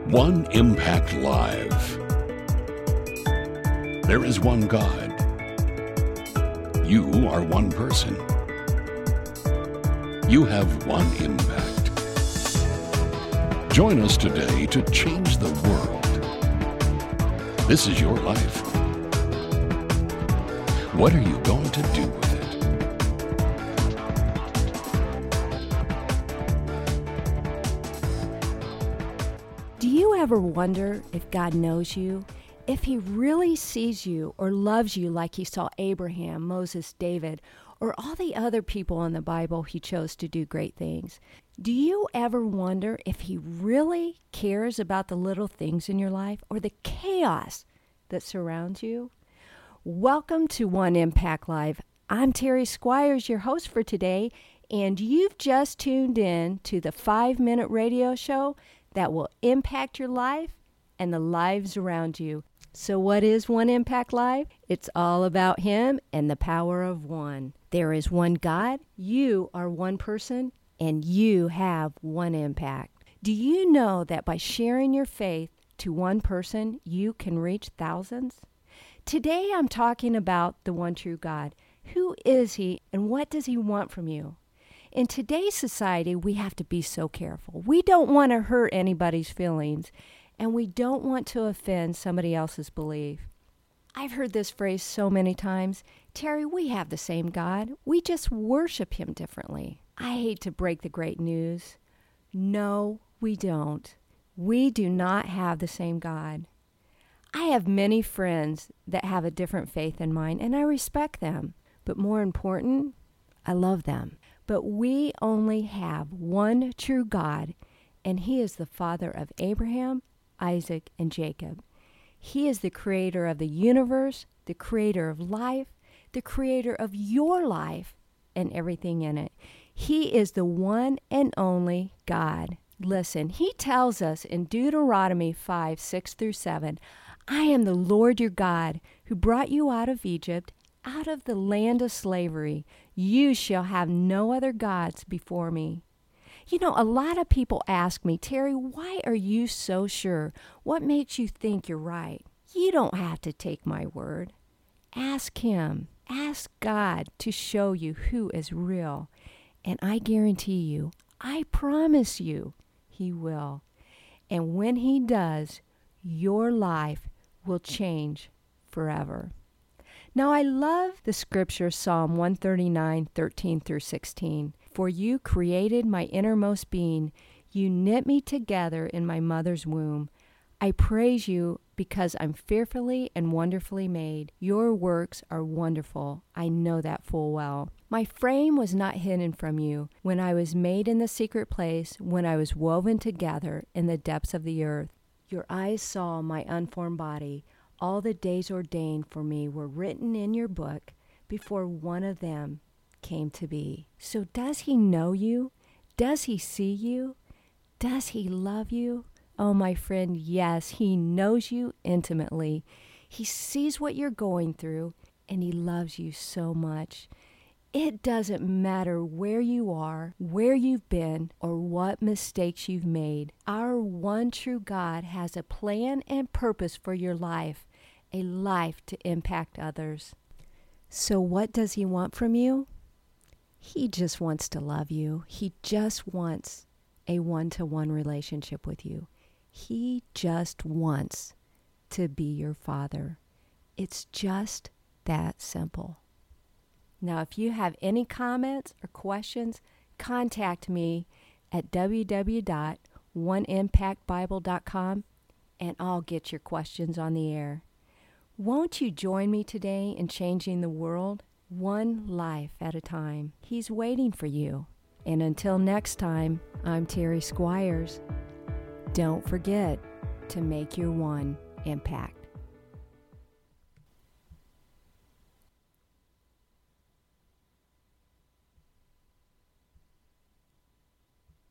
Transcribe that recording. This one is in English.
One Impact Live. There is one God. You are one person. You have one impact. Join us today to change the world. This is your life. What are you going to do with it? Do you ever wonder if God knows you? If he really sees you or loves you like he saw Abraham, Moses, David, or all the other people in the Bible he chose to do great things? Do you ever wonder if he really cares about the little things in your life or the chaos that surrounds you? Welcome to One Impact Live. I'm Terry Squires, your host for today, and you've just tuned in to the 5-minute radio show that will impact your life and the lives around you. So what is One Impact Live? It's all about him and the power of one. There is one God, you are one person, and you have one impact. Do you know that by sharing your faith to one person, you can reach thousands? Today I'm talking about the one true God. Who is he and what does he want from you? In today's society, we have to be so careful. We don't want to hurt anybody's feelings, and we don't want to offend somebody else's belief. I've heard this phrase so many times, Terry, we have the same God. We just worship him differently. I hate to break the great news. No, we don't. We do not have the same God. I have many friends that have a different faith than mine, and I respect them. But more important, I love them. But we only have one true God, and he is the Father of Abraham, Isaac, and Jacob. He is the creator of the universe, the creator of life, the creator of your life, and everything in it. He is the one and only God. Listen, he tells us in Deuteronomy 5:6-7, I am the Lord your God, who brought you out of Egypt, out of the land of slavery. You shall have no other gods before me. You know, a lot of people ask me, Terry, why are you so sure? What makes you think you're right? You don't have to take my word. Ask him. Ask God to show you who is real. And I guarantee you, I promise you, he will. And when he does, your life will change forever. Now, I love the scripture, Psalm 139:13-16. For you created my innermost being. You knit me together in my mother's womb. I praise you because I'm fearfully and wonderfully made. Your works are wonderful. I know that full well. My frame was not hidden from you when I was made in the secret place, when I was woven together in the depths of the earth. Your eyes saw my unformed body. All the days ordained for me were written in your book before one of them came to be. So does he know you? Does he see you? Does he love you? Oh, my friend, yes, he knows you intimately. He sees what you're going through, and he loves you so much. It doesn't matter where you are, where you've been, or what mistakes you've made. Our one true God has a plan and purpose for your life, a life to impact others. So what does he want from you? He just wants to love you. He just wants a one-to-one relationship with you. He just wants to be your father. It's just that simple. Now, if you have any comments or questions, contact me at www.oneimpactbible.com and I'll get your questions on the air. Won't you join me today in changing the world one life at a time? He's waiting for you. And until next time, I'm Terry Squires. Don't forget to make your one impact.